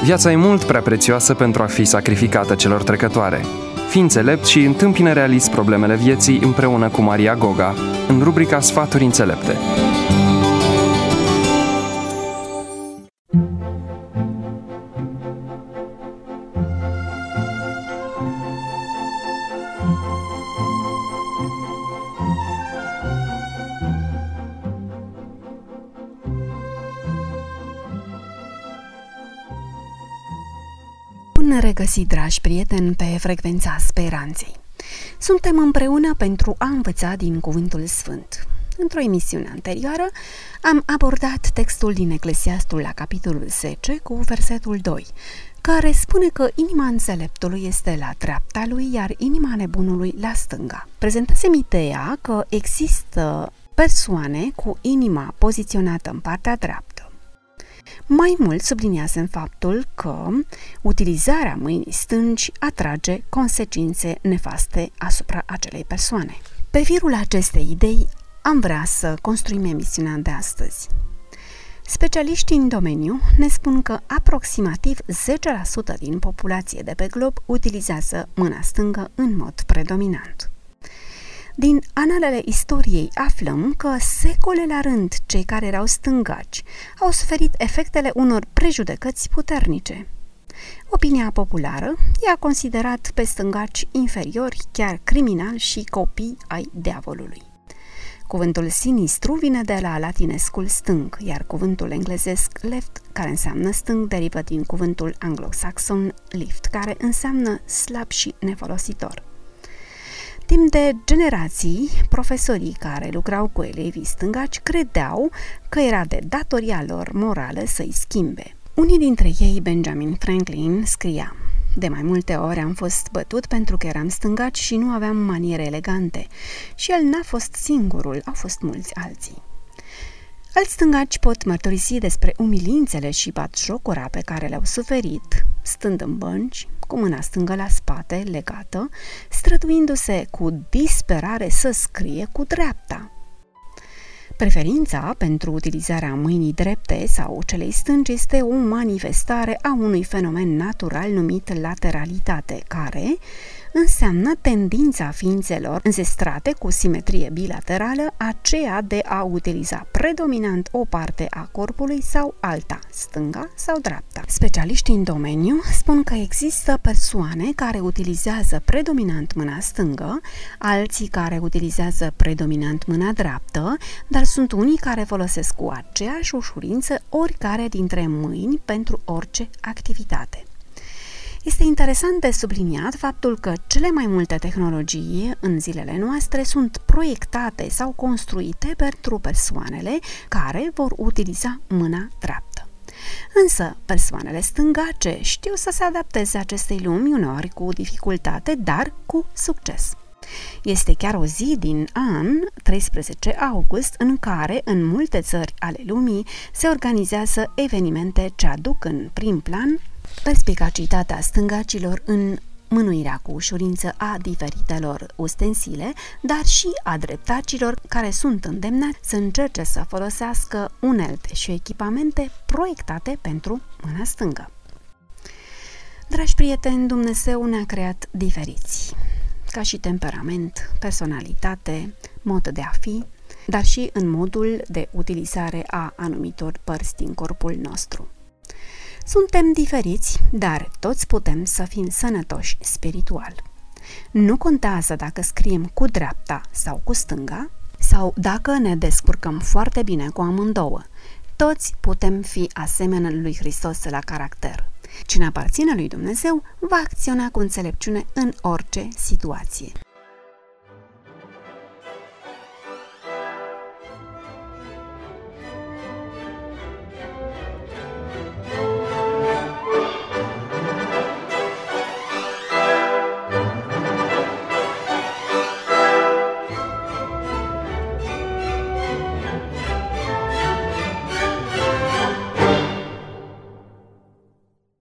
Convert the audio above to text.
Viața e mult prea prețioasă pentru a fi sacrificată celor trecătoare. Fii înțelept și întâmpină realist problemele vieții împreună cu Maria Goga, în rubrica Sfaturi înțelepte. Bun regăsit, dragi prieteni, pe frecvența speranței. Suntem împreună pentru a învăța din Cuvântul Sfânt. Într-o emisiune anterioară am abordat textul din Eclesiastul la capitolul 10 cu versetul 2, care spune că inima înțeleptului este la dreapta lui, iar inima nebunului la stânga. Prezentasem ideea că există persoane cu inima poziționată în partea dreaptă. Mai mult subliniasem faptul că utilizarea mâinii stângi atrage consecințe nefaste asupra acelei persoane. Pe firul acestei idei am vrea să construim emisiunea de astăzi. Specialiștii în domeniu ne spun că aproximativ 10% din populație de pe glob utilizează mâna stângă în mod predominant. Din analele istoriei aflăm că secole la rând cei care erau stângaci au suferit efectele unor prejudecăți puternice. Opinia populară i-a considerat pe stângaci inferiori, chiar criminali și copii ai diavolului. Cuvântul sinistru vine de la latinescul stâng, iar cuvântul englezesc left, care înseamnă stâng, derivă din cuvântul anglosaxon lift, care înseamnă slab și nefolositor. Timp de generații, profesorii care lucrau cu elevii stângaci credeau că era de datoria lor morală să-i schimbe. Unii dintre ei, Benjamin Franklin, scria: "De mai multe ori am fost bătut pentru că eram stângaci și nu aveam maniere elegante. Și el n-a fost singurul, au fost mulți alții." Alți stângaci pot mărturisi despre umilințele și batjocura pe care le-au suferit, stând în bănci, cu mâna stângă la spate, legată, străduindu-se cu disperare să scrie cu dreapta. Preferința pentru utilizarea mâinii drepte sau celei stângi este o manifestare a unui fenomen natural numit lateralitate, care înseamnă tendința ființelor înzestrate cu simetrie bilaterală, aceea de a utiliza predominant o parte a corpului sau alta, stânga sau dreapta. Specialiștii în domeniu spun că există persoane care utilizează predominant mâna stângă, alții care utilizează predominant mâna dreaptă, dar sunt unii care folosesc cu aceeași ușurință oricare dintre mâini pentru orice activitate. Este interesant de subliniat faptul că cele mai multe tehnologii în zilele noastre sunt proiectate sau construite pentru persoanele care vor utiliza mâna dreaptă. Însă, persoanele stângace știu să se adapteze acestei lumi, uneori cu dificultate, dar cu succes. Este chiar o zi din an, 13 august, în care, în multe țări ale lumii, se organizează evenimente ce aduc în prim plan perspicacitatea stângacilor în mânuirea cu ușurință a diferitelor ustensile, dar și a dreptacilor care sunt îndemnați să încerce să folosească unelte și echipamente proiectate pentru mâna stângă. Dragi prieteni, Dumnezeu ne-a creat diferiți, ca și temperament, personalitate, mod de a fi, dar și în modul de utilizare a anumitor părți din corpul nostru. Suntem diferiți, dar toți putem să fim sănătoși spiritual. Nu contează dacă scriem cu dreapta sau cu stânga, sau dacă ne descurcăm foarte bine cu amândouă. Toți putem fi asemenea lui Hristos la caracter. Cine aparține lui Dumnezeu va acționa cu înțelepciune în orice situație.